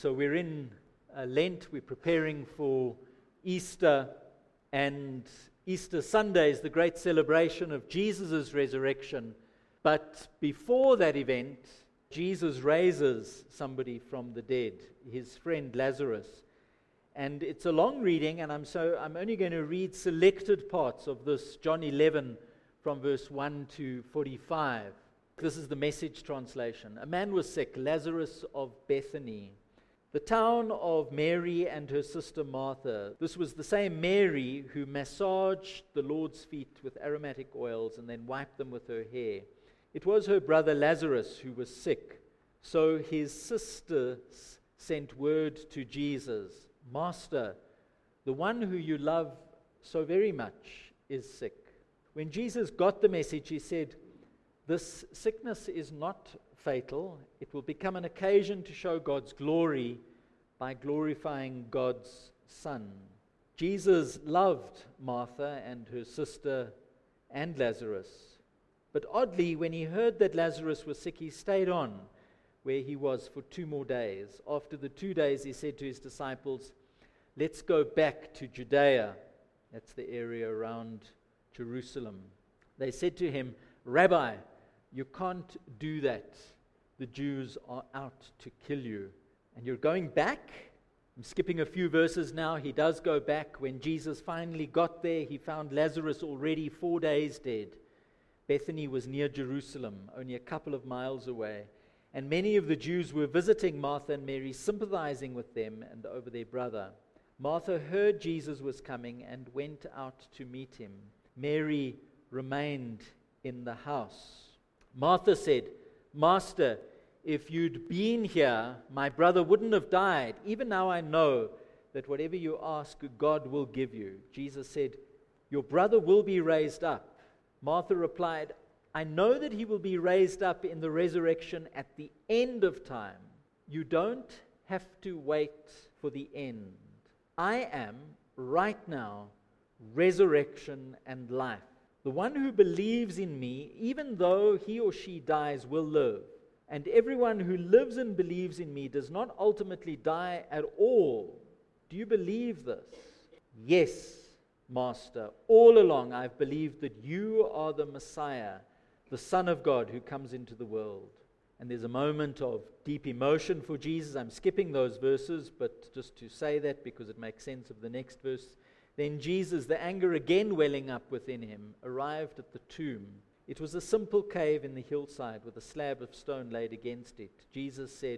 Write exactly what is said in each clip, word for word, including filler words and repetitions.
So we're in uh, Lent, we're preparing for Easter, and Easter Sunday is the great celebration of Jesus' resurrection. But before that event, Jesus raises somebody from the dead, his friend Lazarus. And it's a long reading, and I'm so I'm only going to read selected parts of this, John eleven, from verse one to forty-five. This is the Message translation. A man was sick, Lazarus of Bethany, the town of Mary and her sister Martha. This was the same Mary who massaged the Lord's feet with aromatic oils and then wiped them with her hair. It was her brother Lazarus who was sick. So his sisters sent word to Jesus, Master, the one who you love so very much is sick. When Jesus got the message, he said, this sickness is not fatal. It will become an occasion to show God's glory by glorifying God's Son. Jesus loved Martha and her sister and Lazarus. But oddly, when he heard that Lazarus was sick, he stayed on where he was for two more days. After the two days, he said to his disciples, let's go back to Judea. That's the area around Jerusalem. They said to him, Rabbi, you can't do that. The Jews are out to kill you. And you're going back? I'm skipping a few verses now. He does go back. When Jesus finally got there, he found Lazarus already four days dead. Bethany was near Jerusalem, only a couple of miles away. And many of the Jews were visiting Martha and Mary, sympathizing with them and over their brother. Martha heard Jesus was coming and went out to meet him. Mary remained in the house. Martha said, Master, if you'd been here, my brother wouldn't have died. Even now I know that whatever you ask, God will give you. Jesus said, your brother will be raised up. Martha replied, I know that he will be raised up in the resurrection at the end of time. You don't have to wait for the end. I am, right now, resurrection and life. The one who believes in me, even though he or she dies, will live. And everyone who lives and believes in me does not ultimately die at all. Do you believe this? Yes, Master. All along I've believed that you are the Messiah, the Son of God who comes into the world. And there's a moment of deep emotion for Jesus. I'm skipping those verses, but just to say that because it makes sense of the next verse. Then Jesus, the anger again welling up within him, arrived at the tomb. It was a simple cave in the hillside with a slab of stone laid against it. Jesus said,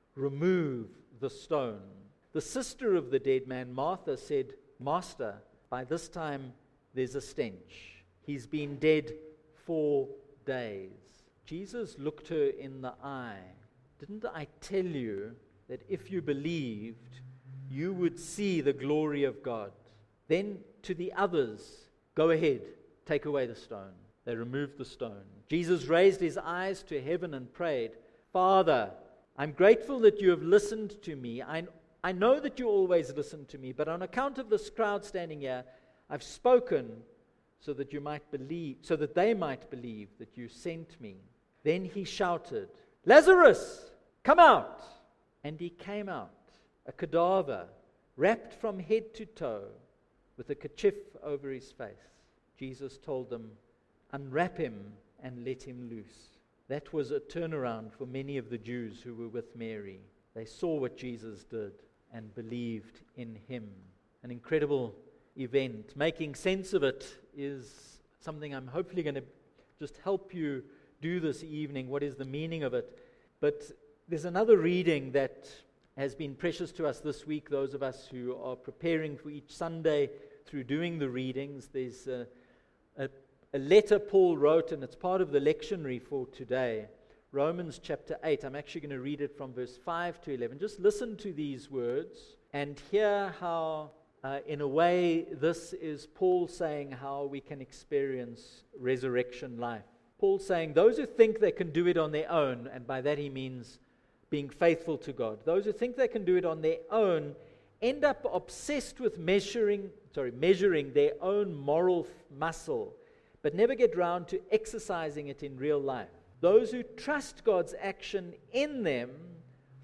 remove the stone. The sister of the dead man, Martha, said, Master, by this time there's a stench. He's been dead four days. Jesus looked her in the eye. Didn't I tell you that if you believed, you would see the glory of God? Then to the others, go ahead, take away the stone. They removed the stone. Jesus raised his eyes to heaven and prayed, Father, I'm grateful that you have listened to me. I, I know that you always listen to me, but on account of this crowd standing here, I've spoken so that you might believe, so that they might believe that you sent me. Then he shouted, Lazarus, come out! And he came out, a cadaver, wrapped from head to toe, with a kerchief over his face. Jesus told them, unwrap him and let him loose. That was a turnaround for many of the Jews who were with Mary. They saw what Jesus did and believed in him. An incredible event. Making sense of it is something I'm hopefully going to just help you do this evening. What is the meaning of it? But there's another reading that has been precious to us this week, those of us who are preparing for each Sunday through doing the readings. There's a, a, a letter Paul wrote, and it's part of the lectionary for today. Romans chapter eight. I'm actually going to read it from verse five to eleven. Just listen to these words and hear how, uh, in a way, this is Paul saying how we can experience resurrection life. Paul's saying those who think they can do it on their own, and by that he means being faithful to God. Those who think they can do it on their own end up obsessed with measuring, sorry, measuring their own moral f- muscle, but never get round to exercising it in real life. Those who trust God's action in them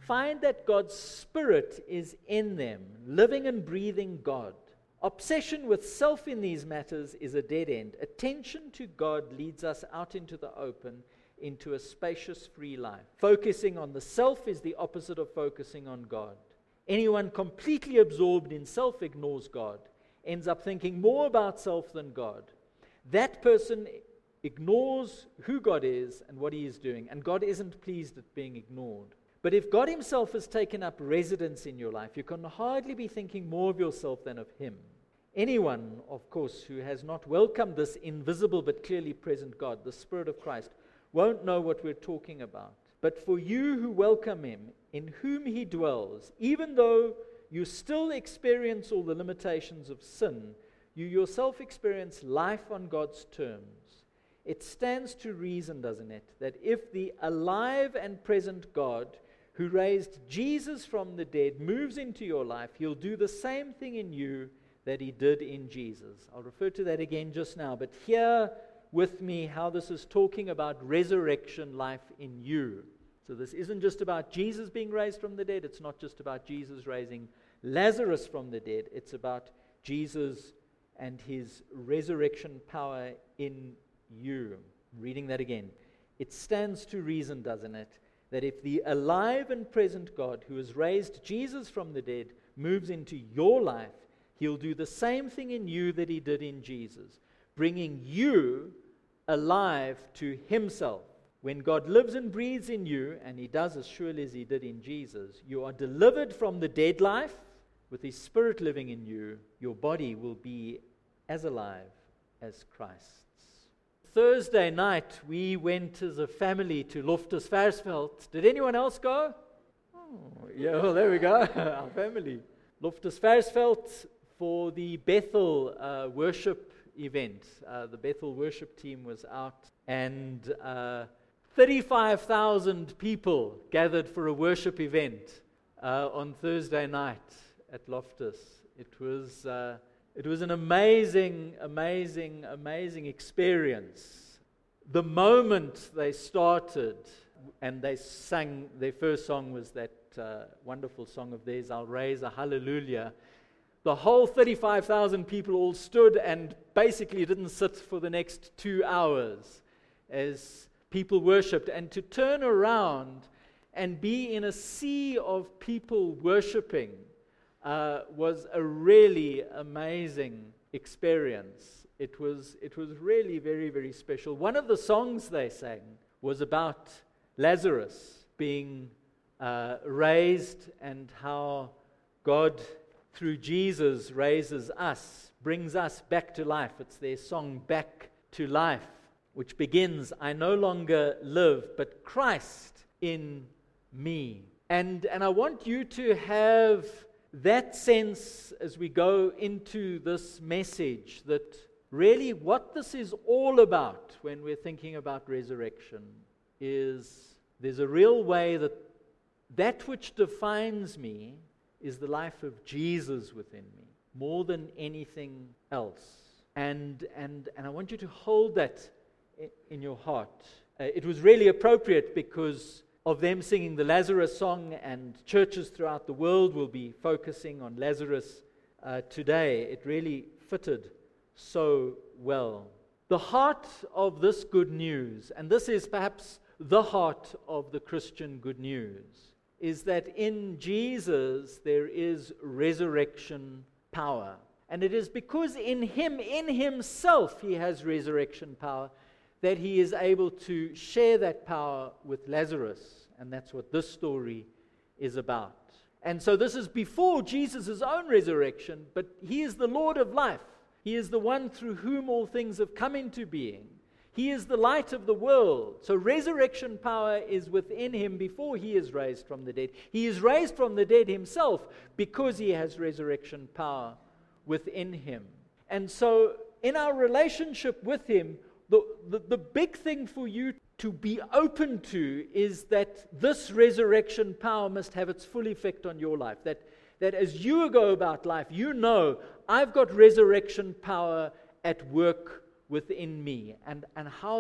find that God's Spirit is in them, living and breathing God. Obsession with self in these matters is a dead end. Attention to God leads us out into the open, into a spacious, free life. Focusing on the self is the opposite of focusing on God. Anyone completely absorbed in self ignores God, ends up thinking more about self than God. That person ignores who God is and what He is doing, and God isn't pleased at being ignored. But if God Himself has taken up residence in your life, you can hardly be thinking more of yourself than of Him. Anyone, of course, who has not welcomed this invisible but clearly present God, the Spirit of Christ, won't know what we're talking about. But for you who welcome Him, in whom He dwells, even though you still experience all the limitations of sin, you yourself experience life on God's terms. It stands to reason, doesn't it, that if the alive and present God who raised Jesus from the dead moves into your life, He'll do the same thing in you that He did in Jesus. I'll refer to that again just now, but hear with me how this is talking about resurrection life in you. So this isn't just about Jesus being raised from the dead. It's not just about Jesus raising Lazarus from the dead. It's about Jesus and His resurrection power in you. I'm reading that again. It stands to reason, doesn't it, that if the alive and present God who has raised Jesus from the dead moves into your life, He'll do the same thing in you that He did in Jesus, bringing you alive to Himself. When God lives and breathes in you, and He does as surely as He did in Jesus, you are delivered from the dead life. With His Spirit living in you, your body will be as alive as Christ's. Thursday night, we went as a family to Loftusversfeld. Did anyone else go? Oh, yeah, well, there we go, our family. Loftusversfeld for the Bethel uh, worship event. Uh, the Bethel worship team was out, and uh, thirty-five thousand people gathered for a worship event uh, on Thursday night at Loftus. It was uh, it was an amazing, amazing, amazing experience. The moment they started and they sang, their first song was that uh, wonderful song of theirs, I'll Raise a Hallelujah. The whole thirty-five thousand people all stood and basically didn't sit for the next two hours as people worshipped. And to turn around and be in a sea of people worshiping uh, was a really amazing experience. It was, it was really very, very special. One of the songs they sang was about Lazarus being uh, raised and how God, through Jesus, raises us, brings us back to life. It's their song, Back to Life, which begins, I no longer live, but Christ in me. And, and I want you to have that sense as we go into this message, that really what this is all about when we're thinking about resurrection is there's a real way that that which defines me is the life of Jesus within me, more than anything else. And and and I want you to hold that in your heart. Uh, it was really appropriate because of them singing the Lazarus song, and churches throughout the world will be focusing on Lazarus uh, today. It really fitted so well. The heart of this good news, and this is perhaps the heart of the Christian good news, is that in Jesus there is resurrection power. And it is because in Him, in Himself, He has resurrection power, that He is able to share that power with Lazarus. And that's what this story is about. And so this is before Jesus' own resurrection, but He is the Lord of life. He is the one through whom all things have come into being. He is the light of the world. So resurrection power is within Him before He is raised from the dead. He is raised from the dead Himself because He has resurrection power within Him. And so in our relationship with Him, the, the, the big thing for you to be open to is that this resurrection power must have its full effect on your life. That, that as you go about life, you know, I've got resurrection power at work within me, and, and how that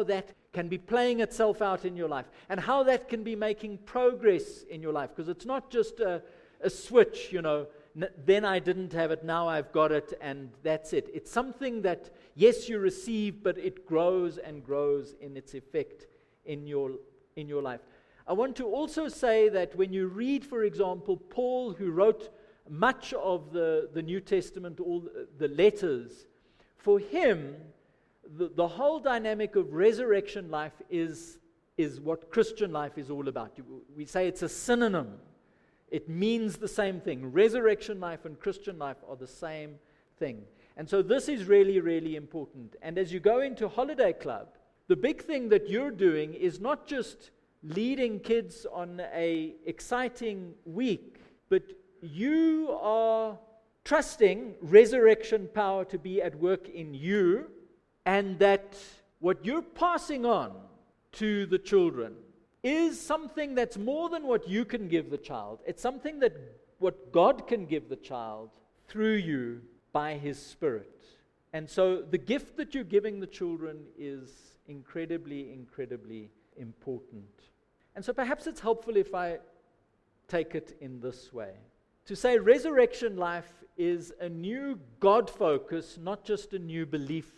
can be playing itself out in your life, and how that can be making progress in your life, because it's not just a, a switch, you know, n- then I didn't have it, now I've got it, and that's it. It's something that, yes, you receive, but it grows and grows in its effect in your, in your life. I want to also say that when you read, for example, Paul, who wrote much of the, the New Testament, all the letters, for him, the, the whole dynamic of resurrection life is, is what Christian life is all about. We say it's a synonym. It means the same thing. Resurrection life and Christian life are the same thing. And so this is really, really important. And as you go into Holiday Club, the big thing that you're doing is not just leading kids on a exciting week, but you are trusting resurrection power to be at work in you, and that what you're passing on to the children is something that's more than what you can give the child. It's something that what God can give the child through you by His Spirit. And so the gift that you're giving the children is incredibly, incredibly important. And so perhaps it's helpful if I take it in this way. To say resurrection life is a new God focus, not just a new belief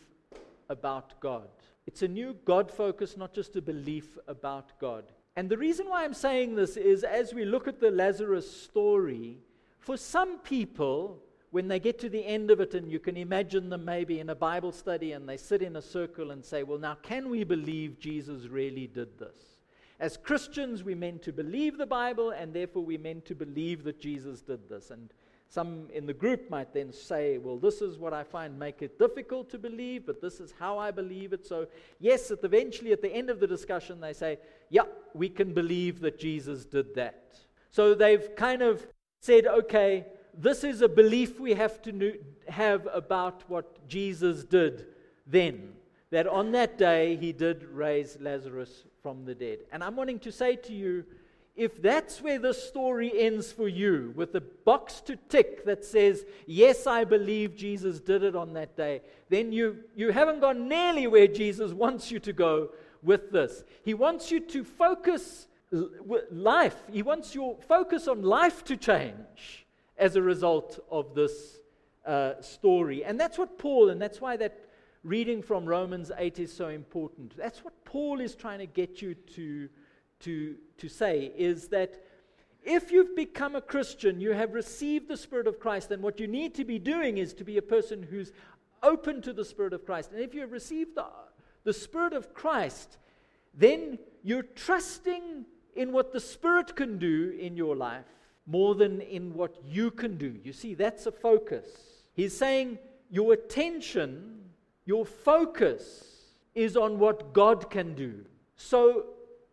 about God. It's a new God focus, not just a belief about God. And the reason why I'm saying this is, as we look at the Lazarus story, for some people, when they get to the end of it, and you can imagine them maybe in a Bible study, and they sit in a circle and say, well, now can we believe Jesus really did this? As Christians, we're meant to believe the Bible, and therefore we're meant to believe that Jesus did this. And some in the group might then say, well, this is what I find make it difficult to believe, but this is how I believe it. So yes, at eventually at the end of the discussion, they say, yeah, we can believe that Jesus did that. So they've kind of said, okay, this is a belief we have to kn- have about what Jesus did then, that on that day he did raise Lazarus from the dead. And I'm wanting to say to you, if that's where the story ends for you, with a box to tick that says, yes, I believe Jesus did it on that day, then you, you haven't gone nearly where Jesus wants you to go with this. He wants you to focus l- life. He wants your focus on life to change as a result of this uh, story. And that's what Paul, and that's why that reading from Romans eight is so important. That's what Paul is trying to get you to, to, to say, is that if you've become a Christian, you have received the Spirit of Christ, then what you need to be doing is to be a person who's open to the Spirit of Christ. And if you have received the, the Spirit of Christ, then you're trusting in what the Spirit can do in your life more than in what you can do. You see, that's a focus. He's saying your attention, your focus is on what God can do. So,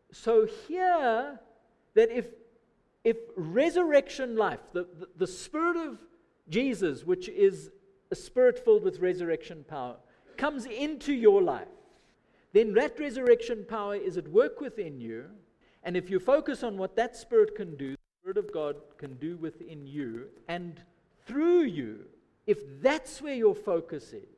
so here, that if if resurrection life, the, the, the Spirit of Jesus, which is a Spirit filled with resurrection power, comes into your life, then that resurrection power is at work within you, and if you focus on what that Spirit can do, the Spirit of God can do within you and through you, if that's where your focus is,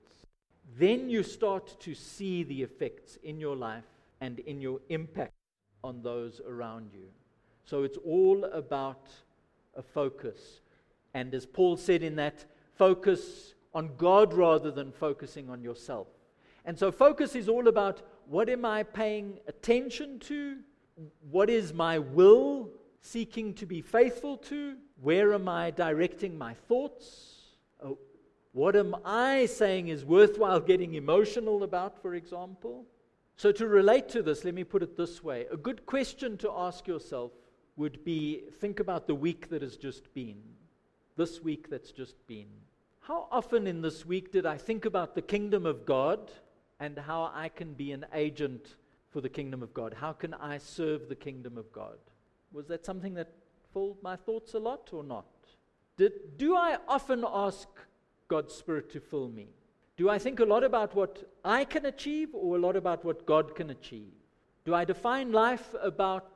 then you start to see the effects in your life and in your impact on those around you. So it's all about a focus. And as Paul said in that, focus on God rather than focusing on yourself. And so focus is all about, what am I paying attention to? What is my will seeking to be faithful to? Where am I directing my thoughts? Oh, what am I saying is worthwhile getting emotional about, for example? So to relate to this, let me put it this way. A good question to ask yourself would be, think about the week that has just been. This week that's just been. How often in this week did I think about the kingdom of God and how I can be an agent for the kingdom of God? How can I serve the kingdom of God? Was that something that filled my thoughts a lot or not? Did, do I often ask God's Spirit to fill me? Do I think a lot about what I can achieve or a lot about what God can achieve? Do I define life about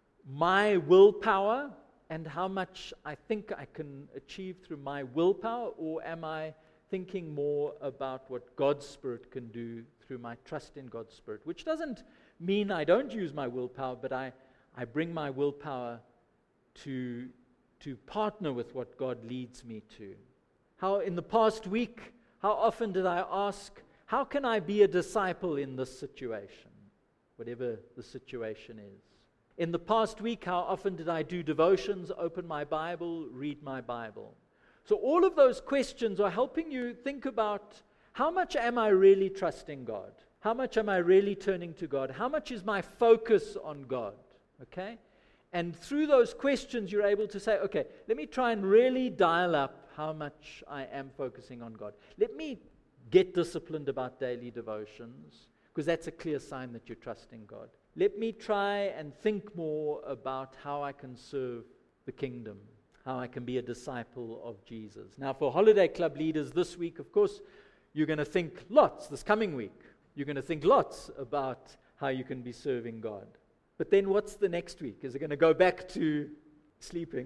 my willpower and how much I think I can achieve through my willpower, or am I thinking more about what God's Spirit can do through my trust in God's Spirit? Which doesn't mean I don't use my willpower, but I, I bring my willpower to, to partner with what God leads me to. How in the past week, how often did I ask, how can I be a disciple in this situation? Whatever the situation is. In the past week, how often did I do devotions, open my Bible, read my Bible? So all of those questions are helping you think about, how much am I really trusting God? How much am I really turning to God? How much is my focus on God? Okay? And through those questions, you're able to say, okay, let me try and really dial up how much I am focusing on God. Let me get disciplined about daily devotions, because that's a clear sign that you're trusting God. Let me try and think more about how I can serve the kingdom, how I can be a disciple of Jesus. Now, for Holiday Club leaders this week, of course, you're going to think lots this coming week. You're going to think lots about how you can be serving God. But then what's the next week? Is it going to go back to sleeping?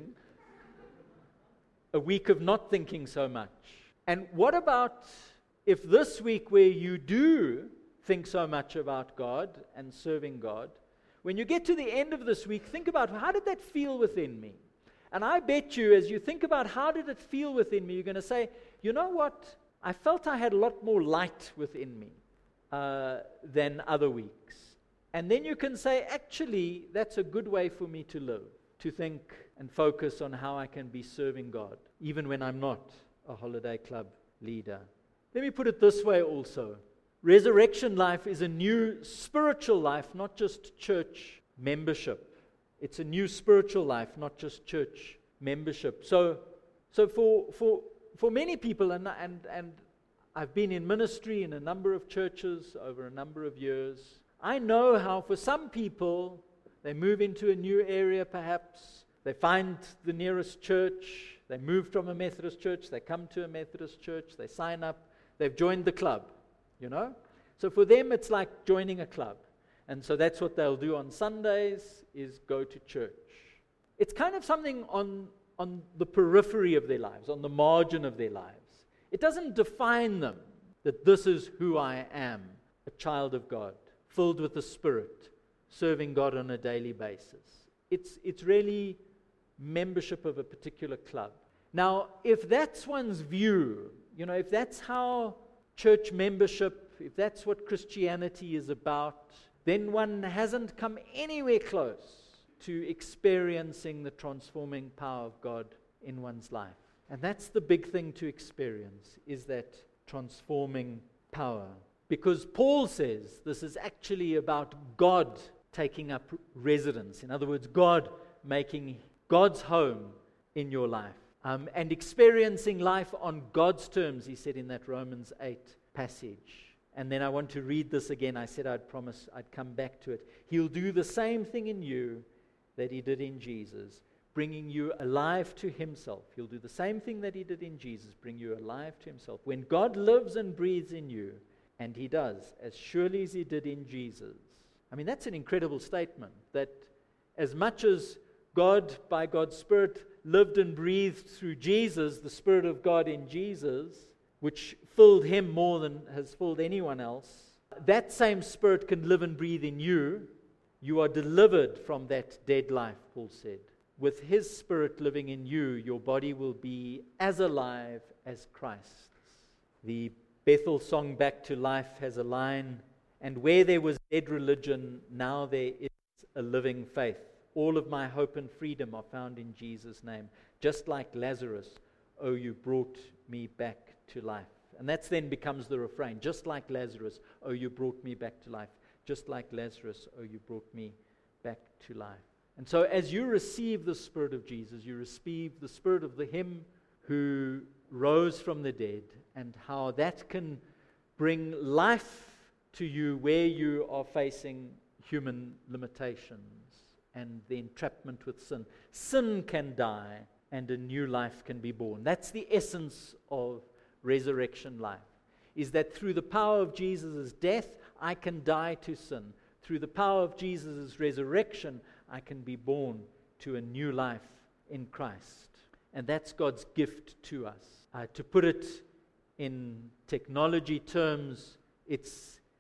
A week of not thinking so much. And what about if this week where you do think so much about God and serving God, when you get to the end of this week, think about, how did that feel within me? And I bet you, as you think about how did it feel within me, you're going to say, you know what? I felt I had a lot more light within me uh, than other weeks. And then you can say, actually, that's a good way for me to live, to think and focus on how I can be serving God, even when I'm not a Holiday Club leader. Let me put it this way also. Resurrection life is a new spiritual life, not just church membership. It's a new spiritual life, not just church membership. So, so for for for many people, and and and I've been in ministry in a number of churches over a number of years. I know how for some people, they move into a new area perhaps, they find the nearest church, they move from a Methodist church, they come to a Methodist church, they sign up, they've joined the club. You know? So for them, it's like joining a club. And so that's what they'll do on Sundays, is go to church. It's kind of something on, on the periphery of their lives, on the margin of their lives. It doesn't define them that this is who I am, a child of God, filled with the Spirit, serving God on a daily basis. It's, it's really membership of a particular club. Now, if that's one's view, you know, if that's how church membership, if that's what Christianity is about, then one hasn't come anywhere close to experiencing the transforming power of God in one's life. And that's the big thing to experience, is that transforming power. Because Paul says this is actually about God taking up residence. In other words, God making God's home in your life. Um, and experiencing life on God's terms, he said in that Romans eight passage. And then I want to read this again. I said I'd promise I'd come back to it. He'll do the same thing in you that he did in Jesus, bringing you alive to himself. He'll do the same thing that he did in Jesus, bring you alive to himself. When God lives and breathes in you, and he does, as surely as he did in Jesus. I mean, that's an incredible statement, that as much as God, by God's Spirit, lived and breathed through Jesus, the Spirit of God in Jesus, which filled him more than has filled anyone else, that same Spirit can live and breathe in you. You are delivered from that dead life, Paul said. With his Spirit living in you, your body will be as alive as Christ's. The Bethel song, Back to Life, has a line, and where there was dead religion, now there is a living faith. All of my hope and freedom are found in Jesus' name. Just like Lazarus, oh, you brought me back to life. And that then becomes the refrain. Just like Lazarus, oh, you brought me back to life. Just like Lazarus, oh, you brought me back to life. And so as you receive the Spirit of Jesus, you receive the Spirit of the Him who rose from the dead, and how that can bring life to you where you are facing human limitations and the entrapment with sin. Sin can die and a new life can be born. That's the essence of resurrection life, is that through the power of Jesus' death, I can die to sin. Through the power of Jesus' resurrection, I can be born to a new life in Christ. And that's God's gift to us. Uh, to put it in technology terms, it's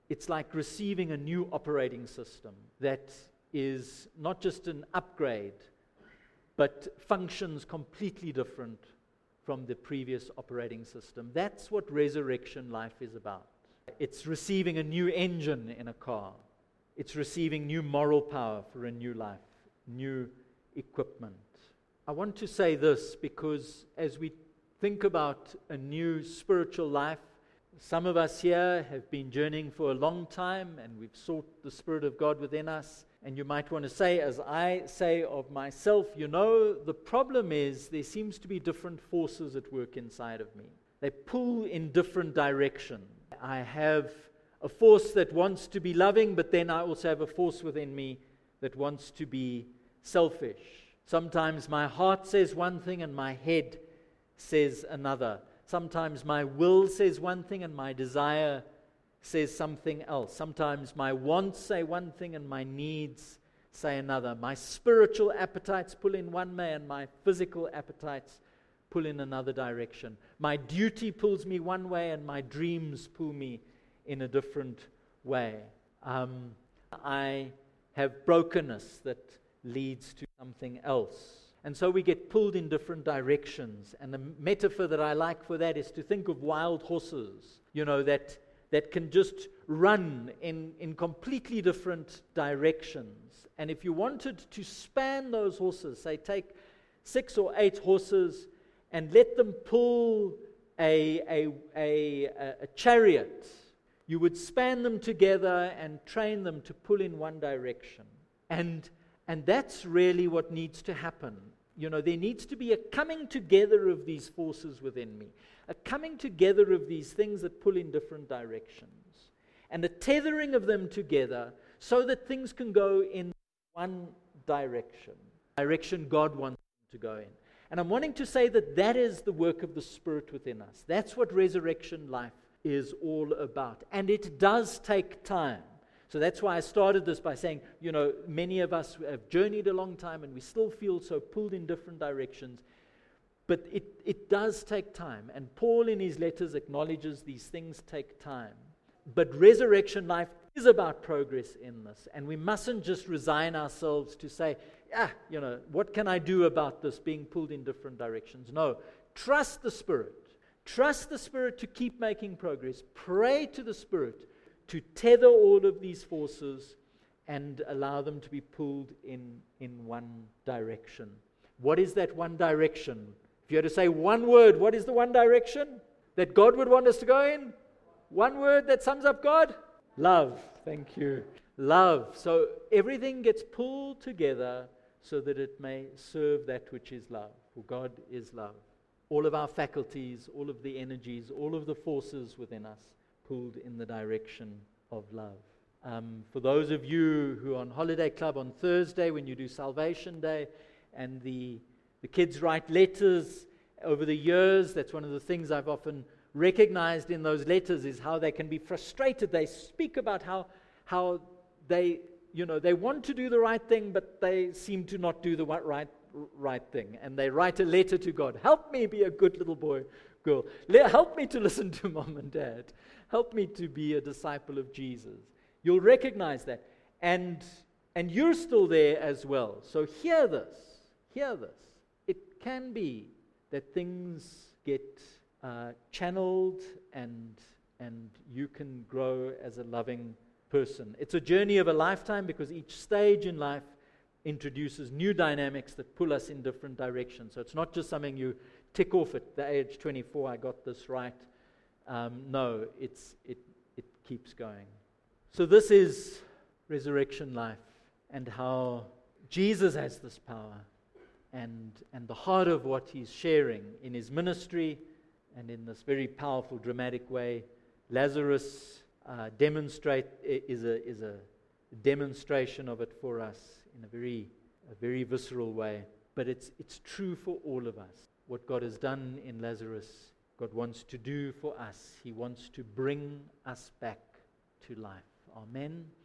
it's like receiving a new operating system that is not just an upgrade, but functions completely different from the previous operating system. That's what resurrection life is about. It's receiving a new engine in a car. It's receiving new moral power for a new life, new equipment. I want to say this because as we think about a new spiritual life, some of us here have been journeying for a long time and we've sought the Spirit of God within us. And you might want to say, as I say of myself, you know, the problem is there seems to be different forces at work inside of me. They pull in different directions. I have a force that wants to be loving, but then I also have a force within me that wants to be selfish. Sometimes my heart says one thing and my head says another. Sometimes my will says one thing and my desire says something else. Sometimes my wants say one thing and my needs say another. My spiritual appetites pull in one way and my physical appetites pull in another direction. My duty pulls me one way and my dreams pull me in a different way. Um, I have brokenness that leads to something else. And so we get pulled in different directions. And the metaphor that I like for that is to think of wild horses, you know, that that can just run in, in completely different directions. And if you wanted to span those horses, say take six or eight horses and let them pull a, a, a, a chariot, you would span them together and train them to pull in one direction. And, and that's really what needs to happen. You know, there needs to be a coming together of these forces within me, a coming together of these things that pull in different directions, and a tethering of them together so that things can go in one direction, direction God wants them to go in. And I'm wanting to say that that is the work of the Spirit within us. That's what resurrection life is all about. And it does take time. So that's why I started this by saying, you know, many of us have journeyed a long time and we still feel so pulled in different directions. But it, it does take time. And Paul in his letters acknowledges these things take time. But resurrection life is about progress in this. And we mustn't just resign ourselves to say, ah, you know, what can I do about this being pulled in different directions? No, trust the Spirit. Trust the Spirit to keep making progress. Pray to the Spirit to tether all of these forces and allow them to be pulled in, in one direction. What is that one direction? If you had to say one word, what is the one direction that God would want us to go in? One word that sums up God? Love. Thank you. Love. So everything gets pulled together so that it may serve that which is love. For God is love. All of our faculties, all of the energies, all of the forces within us pulled in the direction of love. Um, for those of you who are on Holiday Club on Thursday when you do Salvation Day and the, the kids write letters over the years, that's one of the things I've often recognized in those letters is how they can be frustrated. They speak about how how they, you know, they want to do the right thing, but they seem to not do the right right thing. And they write a letter to God. Help me be a good little boy, girl. Help me to listen to mom and dad. Help me to be a disciple of Jesus. You'll recognize that. And, and you're still there as well. So hear this. Hear this. It can be that things get uh, channeled and, and you can grow as a loving person. It's a journey of a lifetime because each stage in life introduces new dynamics that pull us in different directions. So it's not just something you tick off at the age twenty-four, I got this right. Um, no, it's it it keeps going. So this is resurrection life and how Jesus has this power and and the heart of what he's sharing in his ministry and in this very powerful, dramatic way. Lazarus uh, demonstrate is a is a demonstration of it for us in a very a very visceral way. But it's it's true for all of us. What God has done in Lazarus, God wants to do for us. He wants to bring us back to life. Amen.